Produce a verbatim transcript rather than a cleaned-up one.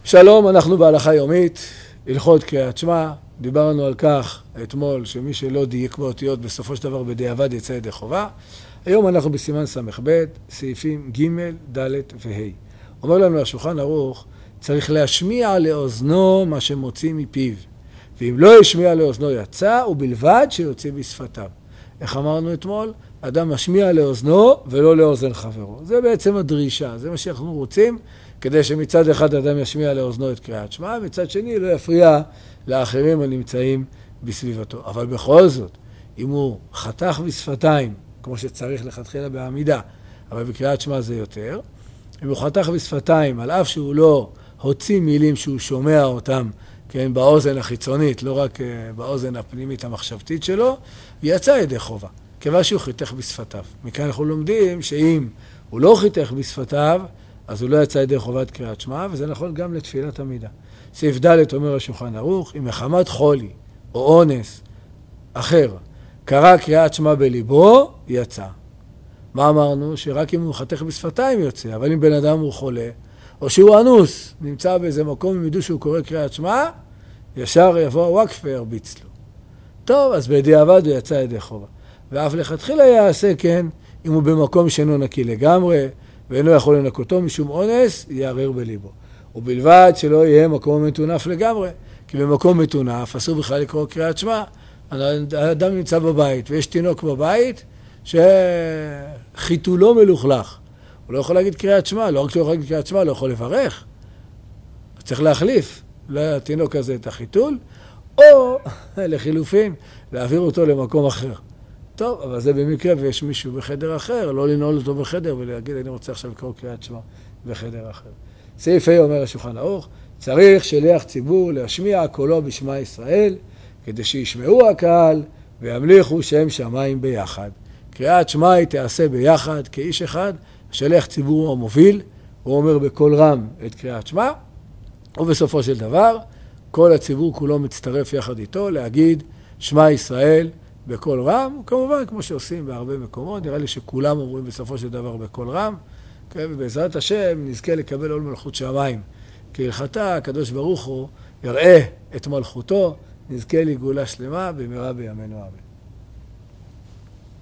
שלום, אנחנו בהלכה יומית, הלכות קריאת שמע. דיברנו על כך אתמול שמי שלא דייק באותיות בסופו של דבר בדיעבד יצא ידי חובה. היום אנחנו בסימן ס"ב, סעיפים ג', ד' וה'. אומר לנו השולחן ערוך, צריך להשמיע לאוזנו מה שמוציא מפיו, ואם לא ישמיע לאוזנו יצא, ובלבד שיוציא בשפתיו. איך אמרנו אתמול? אדם משמיע לאוזנו ולא לאוזן חברו. זה בעצם הדרישה, זה מה שאנחנו רוצים, כדי שמצד אחד אדם ישמיע לאוזנו את קריאת שמע, מצד שני לא יפריע לאחרים הנמצאים בסביבתו. אבל בכל זאת, אם הוא חתך בשפתיים, כמו שצריך לכתחילה בעמידה, אבל בקריאת שמע זה יותר, אם הוא חתך בשפתיים, על אף שהוא לא הוציא מילים שהוא שומע אותם, כן, באוזן החיצונית, לא רק באוזן הפנימית המחשבתית שלו, יצא ידי חובה, כיוון שהוא חיתך בשפתיו. מכאן אנחנו לומדים שאם הוא לא חיתך בשפתיו, אז הוא לא יצא ידי חובת קריאת שמע, וזה נכון גם לתפילת עמידה. סעיף ד' אומר השולחן ערוך, אם מחמת חולי או אונס אחר קרא קריאת שמע בליבו, יצא. מה אמרנו? שרק אם הוא חתך בשפתיים יוצא, אבל אם בן אדם הוא חולה, או שהוא אנוס, נמצא באיזה מקום, אם ידעו שהוא קורא קריאת שמע, ישר יבוא הוואקף וירביץ לו. טוב, אז בדיעבד הוא יצא ידי חובה. ואף לכתחילה יעשה כן, אם הוא במקום שאינו נקי לגמרי, ואינו יכול לנקותו משום אונס, יערער בליבו. ובלבד שלא יהיה מקום מטונף לגמרי, כי במקום מטונף אסור בכלל לקרוא קריאת שמע. האדם נמצא בבית, ויש תינוק בבית שחיתולו מלוכלך. הוא לא יכול להגיד קריאת שמע, לא רק שהוא יכול להגיד קריאת שמע, לא יכול לברך. צריך להחליף לתינוק הזה את החיתול, או לחילופין, להעביר אותו למקום אחר. טוב, אבל זה במקרה ויש מישהו בחדר אחר, לא לנעול אותו בחדר ולהגיד, אני רוצה עכשיו לקרוא קריאת שמע בחדר אחר. סעיף ה' אומר השולחן ערוך, צריך שליח ציבור להשמיע קולו בשמע ישראל, כדי שישמעו הקהל וימליכו שם שמיים ביחד. קריאת שמע היא תעשה ביחד כאיש אחד, השליח ציבור המוביל, הוא אומר בקול רם את קריאת שמע, ובסופו של דבר, כל הציבור כולו מצטרף יחד איתו להגיד שמע ישראל בקול רם, כמובן כמו שעושים בהרבה מקומות, נראה לי שכולם אומרים בסופו של דבר בקול רם, ובעזרת השם נזכה לקבל עול מלכות שמיים, כי הלכתה הקדוש ברוך הוא יראה את מלכותו, נזכה לגאולה שלמה במהרה בימינו אמן.